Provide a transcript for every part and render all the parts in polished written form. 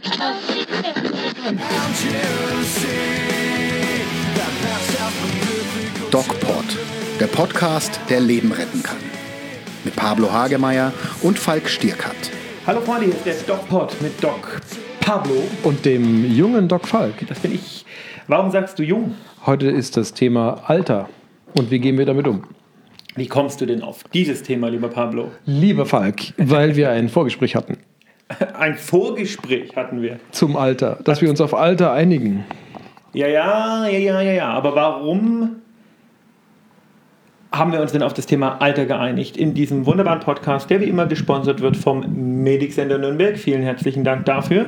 DocPod, der Podcast, der Leben retten kann. Mit Pablo Hagemeyer und Falk Stierkat. Hallo Freunde, hier ist der DocPod mit Doc Pablo. Und dem jungen Doc Falk. Das bin ich. Warum sagst du jung? Heute ist das Thema Alter. Und wie gehen wir damit um? Wie kommst du denn auf dieses Thema, lieber Pablo? Lieber Falk, weil wir ein Vorgespräch hatten. Ein Vorgespräch hatten wir. Zum Alter, dass wir uns auf Alter einigen. Ja. Aber warum haben wir uns denn auf das Thema Alter geeinigt? In diesem wunderbaren Podcast, der wie immer gesponsert wird vom Medic-Sender Nürnberg. Vielen herzlichen Dank dafür.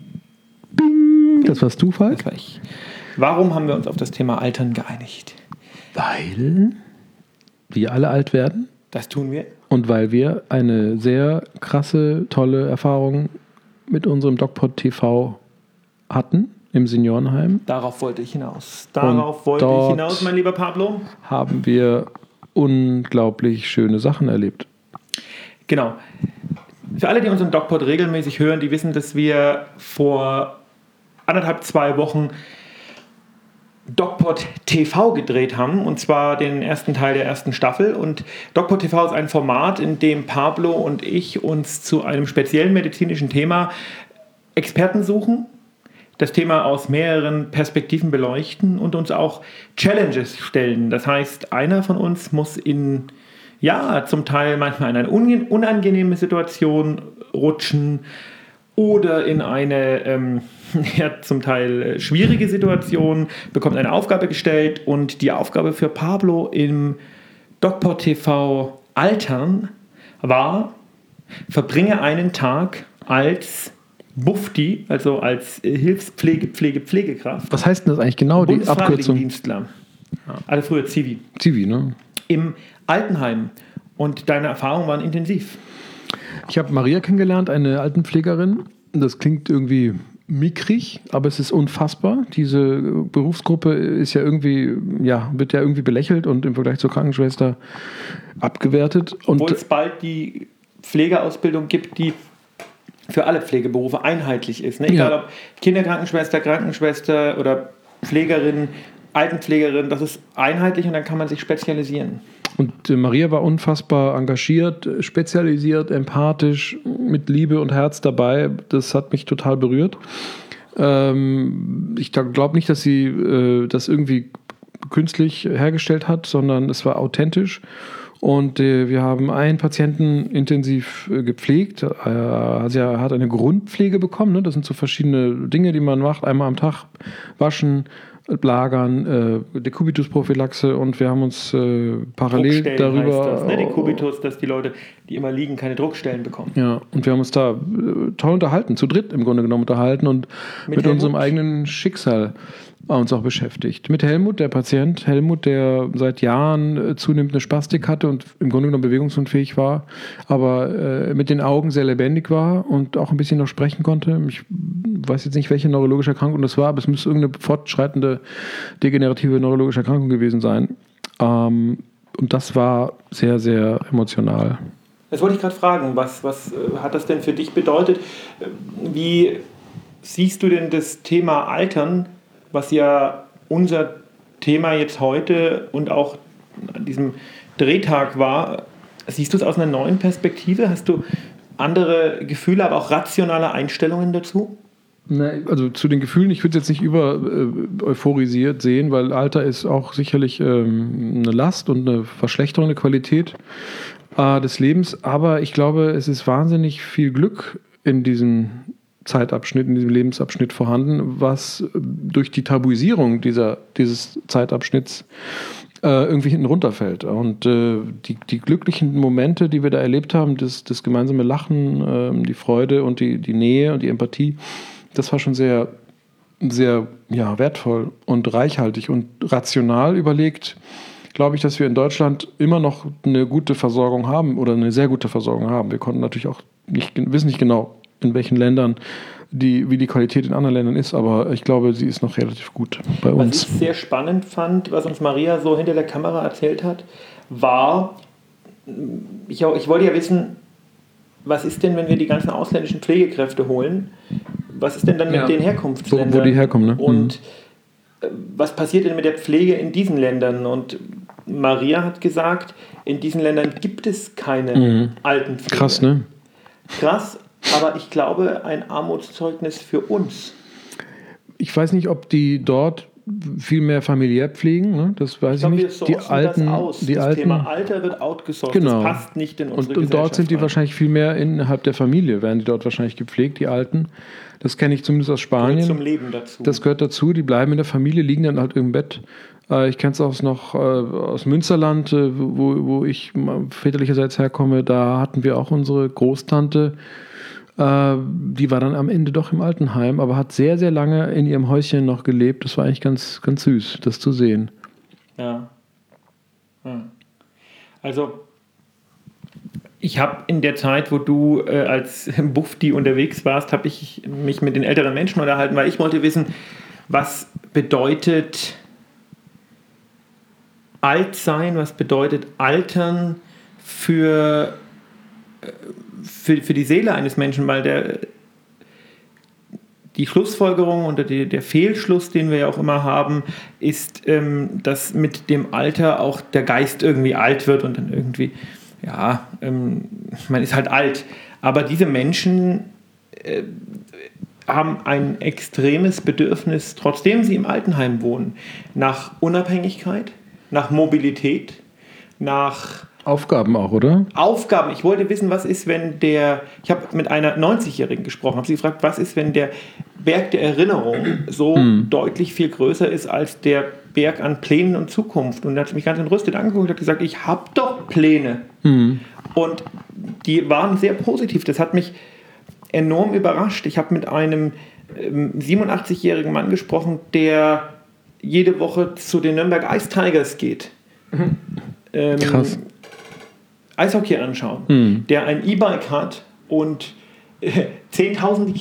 Bing, das warst du, Falk? Das war ich. Warum haben wir uns auf das Thema Altern geeinigt? Weil wir alle alt werden. Das tun wir. Und weil wir eine sehr krasse, tolle Erfahrung mit unserem DocPod TV hatten im Seniorenheim. Darauf wollte ich hinaus. Mein lieber Pablo. Haben wir unglaublich schöne Sachen erlebt. Genau. Für alle, die unseren DocPod regelmäßig hören, die wissen, dass wir vor 2 Wochen DocPod TV gedreht haben, und zwar den ersten Teil der ersten Staffel. Und DocPod TV ist ein Format, in dem Pablo und ich uns zu einem speziellen medizinischen Thema Experten suchen, das Thema aus mehreren Perspektiven beleuchten und uns auch Challenges stellen. Das heißt, einer von uns muss in, zum Teil manchmal in eine unangenehme Situation rutschen oder in eine zum Teil schwierige Situation, bekommt eine Aufgabe gestellt, und die Aufgabe für Pablo im DocPod TV Altern war: verbringe einen Tag als Bufti, also als Pflegekraft. Was heißt denn das eigentlich genau, die Abkürzung? Dienstler. Also früher Zivi. Zivi, ne? Im Altenheim. Und deine Erfahrungen waren intensiv. Ich habe Maria kennengelernt, eine Altenpflegerin. Das klingt irgendwie mickrig, aber es ist unfassbar. Diese Berufsgruppe ist wird ja irgendwie belächelt und im Vergleich zur Krankenschwester abgewertet. Obwohl es bald die Pflegeausbildung gibt, die für alle Pflegeberufe einheitlich ist. Ne? Egal ob Kinderkrankenschwester, Krankenschwester oder Pflegerin, Altenpflegerin, das ist einheitlich und dann kann man sich spezialisieren. Und Maria war unfassbar engagiert, spezialisiert, empathisch, mit Liebe und Herz dabei. Das hat mich total berührt. Ich glaube nicht, dass sie das irgendwie künstlich hergestellt hat, sondern es war authentisch. Und wir haben einen Patienten intensiv gepflegt. Also er hat eine Grundpflege bekommen. Ne? Das sind so verschiedene Dinge, die man macht. Einmal am Tag waschen, lagern, Dekubitusprophylaxe, und wir haben uns parallel darüber... Heißt das, ne? Dekubitus, dass die Leute, die immer liegen, keine Druckstellen bekommen. Ja, und wir haben uns da toll unterhalten, zu dritt im Grunde genommen unterhalten und mit unserem eigenen Schicksal uns auch beschäftigt. Mit Helmut, der Patient, der seit Jahren zunehmend eine Spastik hatte und im Grunde genommen bewegungsunfähig war, aber mit den Augen sehr lebendig war und auch ein bisschen noch sprechen konnte. Ich weiß jetzt nicht, welche neurologische Erkrankung das war, aber es müsste irgendeine fortschreitende degenerative neurologische Erkrankung gewesen sein. Und das war sehr, sehr emotional. Das wollte ich gerade fragen. Was hat das denn für dich bedeutet? Wie siehst du denn das Thema Altern, was ja unser Thema jetzt heute und auch an diesem Drehtag war? Siehst du es aus einer neuen Perspektive? Hast du andere Gefühle, aber auch rationale Einstellungen dazu? Also zu den Gefühlen, ich würde es jetzt nicht euphorisiert sehen, weil Alter ist auch sicherlich eine Last und eine Verschlechterung der Qualität des Lebens. Aber ich glaube, es ist wahnsinnig viel Glück in diesem Zeitabschnitt, in diesem Lebensabschnitt vorhanden, was durch die Tabuisierung dieses Zeitabschnitts irgendwie hinten runterfällt. Und die glücklichen Momente, die wir da erlebt haben, das gemeinsame Lachen, die Freude und die Nähe und die Empathie, das war schon sehr, sehr wertvoll und reichhaltig. Und rational überlegt, glaube ich, dass wir in Deutschland immer noch eine gute Versorgung haben oder eine sehr gute Versorgung haben. Wir konnten natürlich auch wissen nicht genau, in welchen Ländern wie die Qualität in anderen Ländern ist, aber ich glaube, sie ist noch relativ gut bei uns. Was ich sehr spannend fand, was uns Maria so hinter der Kamera erzählt hat, war, ich wollte ja wissen, was ist denn, wenn wir die ganzen ausländischen Pflegekräfte holen? was ist denn dann mit den Herkunftsländern? Wo die herkommen, ne? Und was passiert denn mit der Pflege in diesen Ländern? Und Maria hat gesagt, in diesen Ländern gibt es keine Altenpflege. Krass, ne? Krass, aber ich glaube, ein Armutszeugnis für uns. Ich weiß nicht, ob die dort viel mehr familiär pflegen, ne? Das weiß ich nicht. Die Alten, das Thema Alter wird outgesourced, genau. Das passt nicht in unsere Und dort sind die wahrscheinlich viel mehr innerhalb der Familie, werden die dort wahrscheinlich gepflegt, die Alten. Das kenne ich zumindest aus Spanien. Gehört zum Leben dazu. Das gehört dazu, die bleiben in der Familie, liegen dann halt im Bett. Ich kenne es auch noch aus Münsterland, wo ich väterlicherseits herkomme, da hatten wir auch unsere Großtante, die war dann am Ende doch im Altenheim, aber hat sehr, sehr lange in ihrem Häuschen noch gelebt. Das war eigentlich ganz, ganz süß, das zu sehen. Ja. Also, ich habe in der Zeit, wo du als Bufti unterwegs warst, habe ich mich mit den älteren Menschen unterhalten, weil ich wollte wissen, was bedeutet alt sein, was bedeutet altern für die Seele eines Menschen, weil die Schlussfolgerung oder der Fehlschluss, den wir ja auch immer haben, ist, dass mit dem Alter auch der Geist irgendwie alt wird und dann irgendwie, man ist halt alt. Aber diese Menschen haben ein extremes Bedürfnis, trotzdem sie im Altenheim wohnen, nach Unabhängigkeit, nach Mobilität, nach Aufgaben auch, oder? Aufgaben. Ich wollte wissen, was ist, wenn ich habe mit einer 90-Jährigen gesprochen, habe sie gefragt, was ist, wenn der Berg der Erinnerung so deutlich viel größer ist als der Berg an Plänen und Zukunft. Und dann hat sie mich ganz entrüstet angeguckt und hat gesagt, ich habe doch Pläne. Und die waren sehr positiv. Das hat mich enorm überrascht. Ich habe mit einem 87-jährigen Mann gesprochen, der jede Woche zu den Nürnberg Ice Tigers geht. Krass. Eishockey anschauen, der ein E-Bike hat und Zehntausende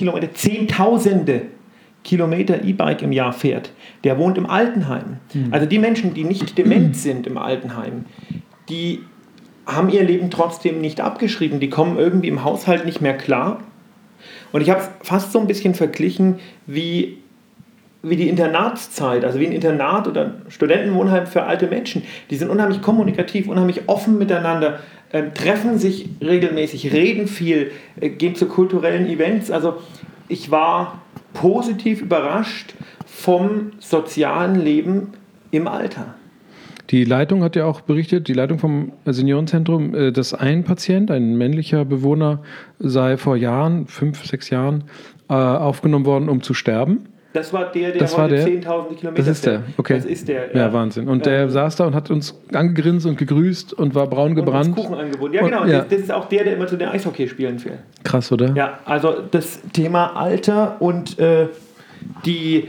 Kilometer E-Bike im Jahr fährt. Der wohnt im Altenheim. Also die Menschen, die nicht dement sind im Altenheim, die haben ihr Leben trotzdem nicht abgeschrieben. Die kommen irgendwie im Haushalt nicht mehr klar. Und ich habe es fast so ein bisschen verglichen wie die Internatszeit, also wie ein Internat oder ein Studentenwohnheim für alte Menschen. Die sind unheimlich kommunikativ, unheimlich offen miteinander, treffen sich regelmäßig, reden viel, gehen zu kulturellen Events. Also ich war positiv überrascht vom sozialen Leben im Alter. Die Leitung hat ja auch berichtet, die Leitung vom Seniorenzentrum, dass ein Patient, ein männlicher Bewohner, sei vor Jahren, 5, 6 Jahren, aufgenommen worden, um zu sterben. Das war der heute 10.000 Kilometer Das ist der, okay. Das ist der, ja. Wahnsinn. Und der saß da und hat uns angegrinst und gegrüßt und war braun gebrannt. Und uns Kuchen angeboten. Ja, genau. Das ist auch der immer zu den Eishockeyspielen fährt. Krass, oder? Ja, also das Thema Alter und die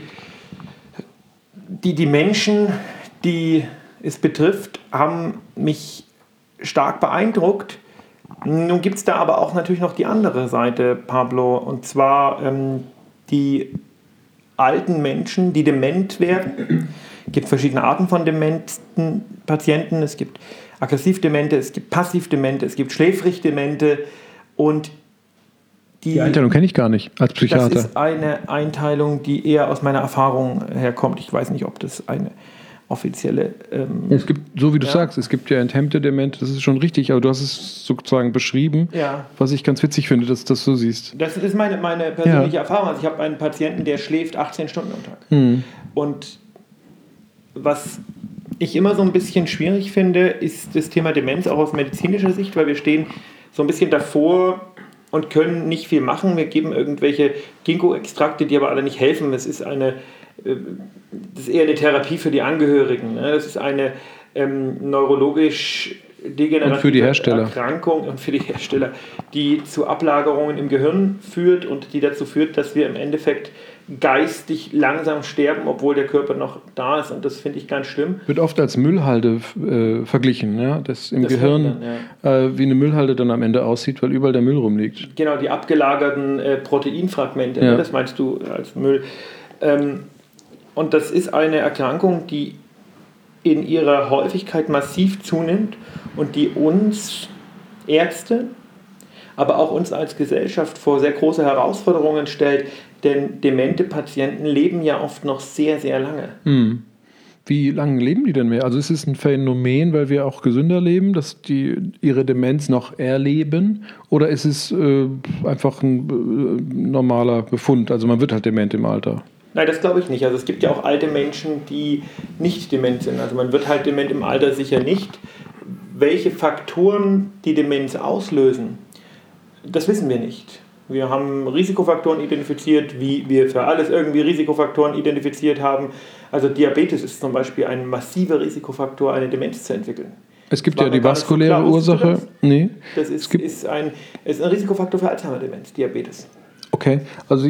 Menschen, die es betrifft, haben mich stark beeindruckt. Nun gibt es da aber auch natürlich noch die andere Seite, Pablo, und zwar die alten Menschen, die dement werden. Es gibt verschiedene Arten von dementen Patienten. Es gibt aggressiv-Demente, es gibt passiv-Demente, es gibt schläfrig-Demente. Und die Einteilung kenne ich gar nicht als Psychiater. Das ist eine Einteilung, die eher aus meiner Erfahrung herkommt. Ich weiß nicht, ob das eine offizielle... es gibt, so wie du sagst, es gibt ja enthemmte Demente, das ist schon richtig, aber du hast es sozusagen beschrieben, was ich ganz witzig finde, dass du das so siehst. Das ist meine persönliche Erfahrung. Also ich habe einen Patienten, der schläft 18 Stunden am Tag. Und was ich immer so ein bisschen schwierig finde, ist das Thema Demenz auch aus medizinischer Sicht, weil wir stehen so ein bisschen davor und können nicht viel machen. Wir geben irgendwelche Ginkgo-Extrakte, die aber alle nicht helfen. Das ist eher eine Therapie für die Angehörigen. Das ist eine neurologisch degenerative Erkrankung und für die Hersteller, die zu Ablagerungen im Gehirn führt und die dazu führt, dass wir im Endeffekt geistig langsam sterben, obwohl der Körper noch da ist, und das finde ich ganz schlimm. Wird oft als Müllhalde verglichen, ja? Das im Gehirn dann, wie eine Müllhalde dann am Ende aussieht, weil überall der Müll rumliegt. Genau, die abgelagerten Proteinfragmente, das meinst du als Müll. Und das ist eine Erkrankung, die in ihrer Häufigkeit massiv zunimmt und die uns Ärzte, aber auch uns als Gesellschaft vor sehr große Herausforderungen stellt, denn demente Patienten leben ja oft noch sehr, sehr lange. Wie lange leben die denn mehr? Also ist es ein Phänomen, weil wir auch gesünder leben, dass die ihre Demenz noch erleben? Oder ist es einfach ein normaler Befund? Also man wird halt dement im Alter. Nein, das glaube ich nicht. Also es gibt ja auch alte Menschen, die nicht dement sind. Also man wird halt dement im Alter sicher nicht. Welche Faktoren die Demenz auslösen, das wissen wir nicht. Wir haben Risikofaktoren identifiziert, wie wir für alles irgendwie Risikofaktoren identifiziert haben. Also Diabetes ist zum Beispiel ein massiver Risikofaktor, eine Demenz zu entwickeln. Es gibt ja die vaskuläre Ursache. Nee. Das ist ein Risikofaktor für Alzheimer-Demenz, Diabetes. Okay, also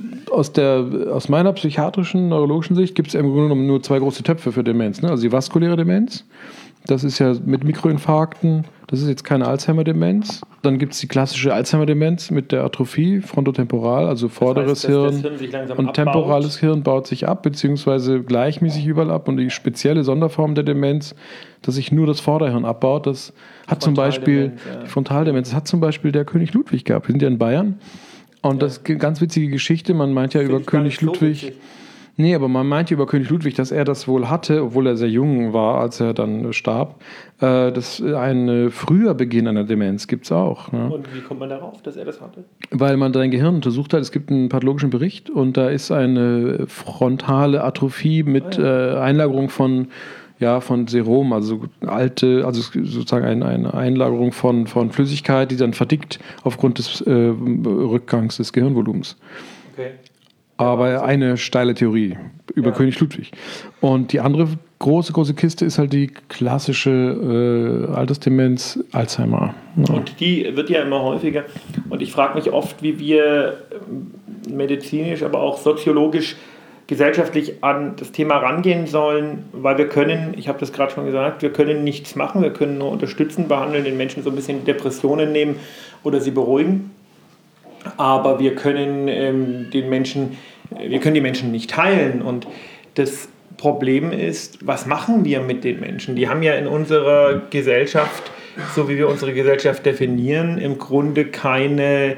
aus meiner psychiatrischen, neurologischen Sicht gibt es im Grunde genommen nur 2 große Töpfe für Demenz. Ne? Also die vaskuläre Demenz, das ist ja mit Mikroinfarkten, das ist jetzt keine Alzheimer-Demenz. Dann gibt es die klassische Alzheimer-Demenz mit der Atrophie, frontotemporal, also vorderes Hirn und temporales Hirn baut sich ab, beziehungsweise gleichmäßig überall ab. Und die spezielle Sonderform der Demenz, dass sich nur das Vorderhirn abbaut, das hat zum Beispiel die Frontaldemenz, das hat zum Beispiel der König Ludwig gehabt. Wir sind ja in Bayern. Und das ist eine ganz witzige Geschichte, man meint ja über König Ludwig, man meint ja über König Ludwig, dass er das wohl hatte, obwohl er sehr jung war, als er dann starb. Das ein früher Beginn einer Demenz gibt es auch. Ne? Und wie kommt man darauf, dass er das hatte? Weil man sein Gehirn untersucht hat, es gibt einen pathologischen Bericht und da ist eine frontale Atrophie mit Einlagerung von Serum, also sozusagen eine Einlagerung von Flüssigkeit, die dann verdickt aufgrund des Rückgangs des Gehirnvolumens. Okay. Aber eine steile Theorie über König Ludwig. Und die andere große Kiste ist halt die klassische Altersdemenz, Alzheimer. Ja. Und die wird ja immer häufiger. Und ich frage mich oft, wie wir medizinisch, aber auch soziologisch gesellschaftlich an das Thema rangehen sollen, weil wir können, ich habe das gerade schon gesagt, wir können nichts machen, wir können nur unterstützen, behandeln, den Menschen so ein bisschen Depressionen nehmen oder sie beruhigen, aber wir können die Menschen nicht heilen und das Problem ist, was machen wir mit den Menschen? Die haben ja in unserer Gesellschaft, so wie wir unsere Gesellschaft definieren, im Grunde keine,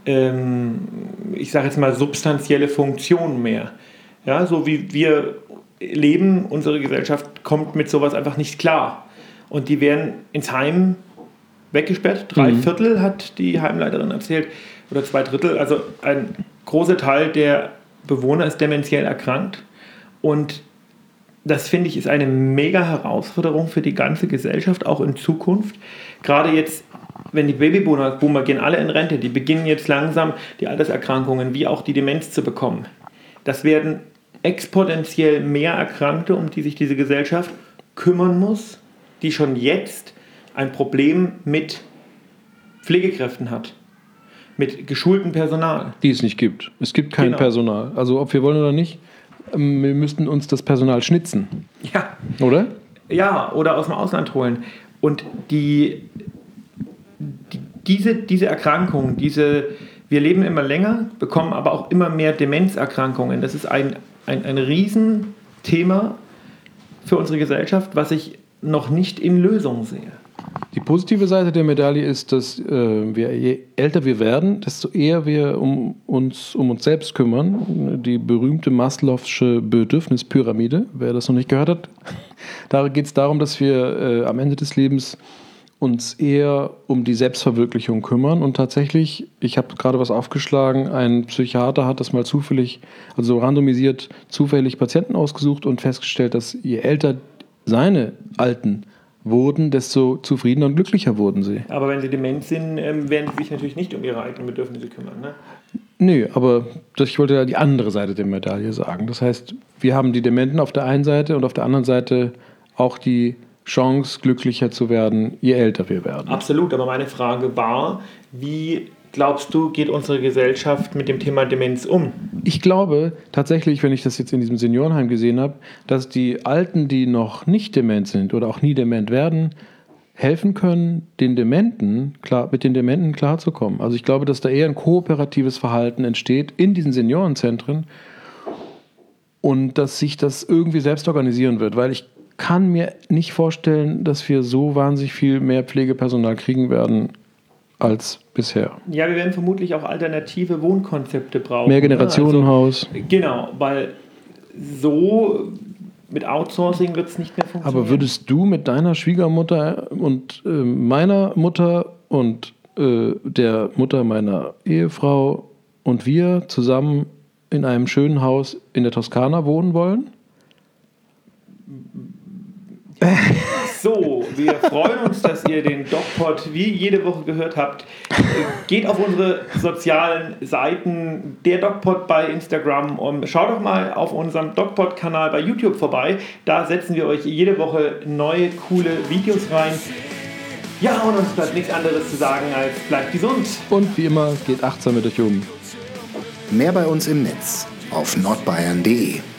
ich sage jetzt mal, substanzielle Funktion mehr. Ja, so wie wir leben, unsere Gesellschaft kommt mit sowas einfach nicht klar. Und die werden ins Heim weggesperrt. 3/4 hat die Heimleiterin erzählt, oder 2/3. Also ein großer Teil der Bewohner ist dementiell erkrankt. Und das, finde ich, ist eine mega Herausforderung für die ganze Gesellschaft, auch in Zukunft. Gerade jetzt, wenn die Babyboomer gehen alle in Rente, die beginnen jetzt langsam die Alterserkrankungen wie auch die Demenz zu bekommen. Das werden exponentiell mehr Erkrankte, um die sich diese Gesellschaft kümmern muss, die schon jetzt ein Problem mit Pflegekräften hat, mit geschultem Personal. Die es nicht gibt. Es gibt kein Personal. Also ob wir wollen oder nicht, wir müssten uns das Personal schnitzen. Ja. Oder? Ja, oder aus dem Ausland holen. Und diese Erkrankungen, wir leben immer länger, bekommen aber auch immer mehr Demenzerkrankungen. Das ist ein Riesenthema für unsere Gesellschaft, was ich noch nicht in Lösung sehe. Die positive Seite der Medaille ist, dass je älter wir werden, desto eher wir um uns selbst kümmern. Die berühmte Maslow'sche Bedürfnispyramide, wer das noch nicht gehört hat, da geht es darum, dass wir am Ende des Lebens uns eher um die Selbstverwirklichung kümmern. Und tatsächlich, ich habe gerade was aufgeschlagen, ein Psychiater hat das mal zufällig, also randomisiert zufällig Patienten ausgesucht und festgestellt, dass je älter seine Alten wurden, desto zufriedener und glücklicher wurden sie. Aber wenn sie dement sind, werden sie sich natürlich nicht um ihre eigenen Bedürfnisse kümmern, ne? Nö, aber ich wollte ja die andere Seite der Medaille sagen. Das heißt, wir haben die Dementen auf der einen Seite und auf der anderen Seite auch die Chance, glücklicher zu werden, je älter wir werden. Absolut, aber meine Frage war, wie glaubst du, geht unsere Gesellschaft mit dem Thema Demenz um? Ich glaube tatsächlich, wenn ich das jetzt in diesem Seniorenheim gesehen habe, dass die Alten, die noch nicht dement sind oder auch nie dement werden, helfen können, mit den Dementen klarzukommen. Also ich glaube, dass da eher ein kooperatives Verhalten entsteht in diesen Seniorenzentren und dass sich das irgendwie selbst organisieren wird, weil ich kann mir nicht vorstellen, dass wir so wahnsinnig viel mehr Pflegepersonal kriegen werden, als bisher. Ja, wir werden vermutlich auch alternative Wohnkonzepte brauchen. Mehrgenerationenhaus. Also, genau, weil so mit Outsourcing wird es nicht mehr funktionieren. Aber würdest du mit deiner Schwiegermutter und meiner Mutter und der Mutter meiner Ehefrau und wir zusammen in einem schönen Haus in der Toskana wohnen wollen? So, wir freuen uns, dass ihr den DocPod wie jede Woche gehört habt. Geht auf unsere sozialen Seiten, der DocPod bei Instagram, und schaut doch mal auf unserem DocPod-Kanal bei YouTube vorbei. Da setzen wir euch jede Woche neue, coole Videos rein. Ja, und uns bleibt nichts anderes zu sagen als bleibt gesund. Und wie immer, geht achtsam mit euch um. Mehr bei uns im Netz auf nordbayern.de.